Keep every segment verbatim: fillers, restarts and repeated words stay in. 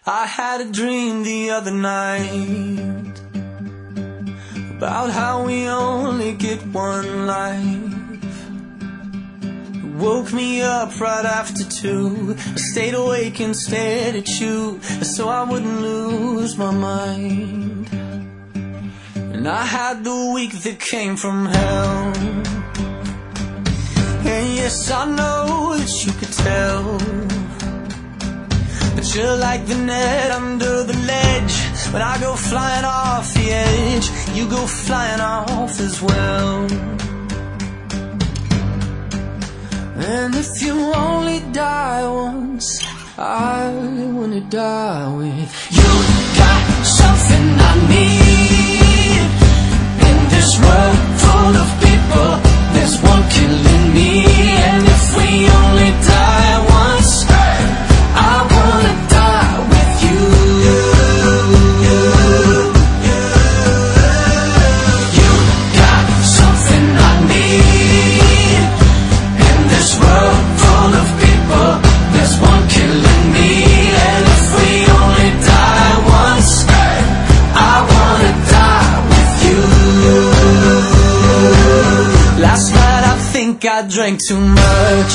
I had a dream the other night about how we only get one life. It woke me up right after two. I stayed awake and stared at you so I wouldn't lose my mind. And I had the week that came from hell. And yes, I know that you could tell, but you're like the net under the ledge. When I go flying off the edge, you go flying off as well. And if you only die once, I wanna die with you. Got something I need in this world full of people. There's one killing me, and if we only die once, I wanna die with you. You got something I need in this world full of people. There's one killing me, and if we only die once, I wanna die with you. Last night I think I drank too much.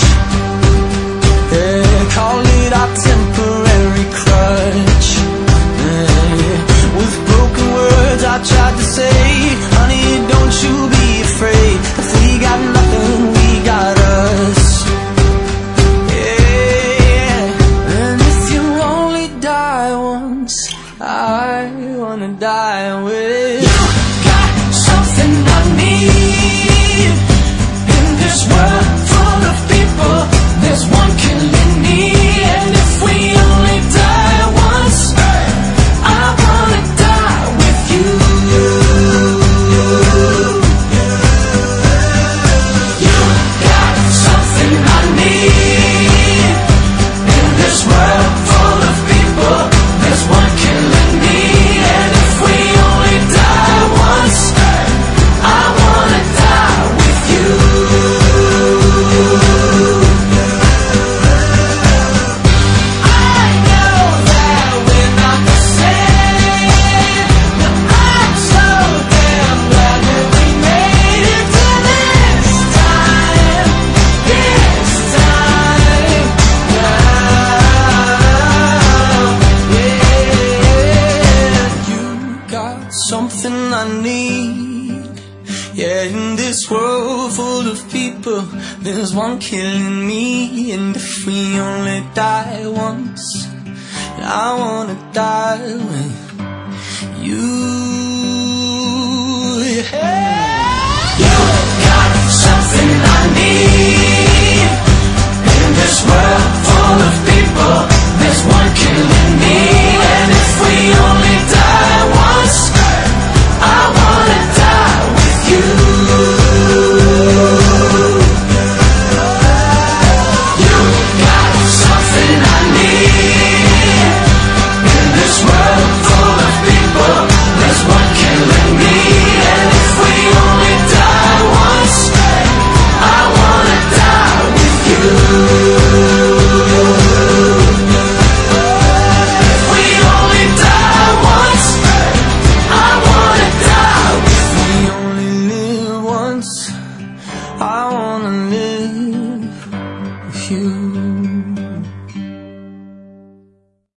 Yeah, call it our temporary crutch. Yeah, with broken words I tried to say, honey, don't you be afraid. If we got nothing, we got us. Yeah, and if you only die once, I wanna die with you. Got something I need in this world full of people. There's one killing me, and if we only die once, I wanna die with you. You got something I need in this world full of people. There's one killing me, and if we only die once, I wanna die with you. I know that we're not the same, but I'm so damn glad that we made it to this time, this time now. Yeah, you got something I need. Yeah, in this world full of people, there's one killing me, and if we only die once, I wanna die with you.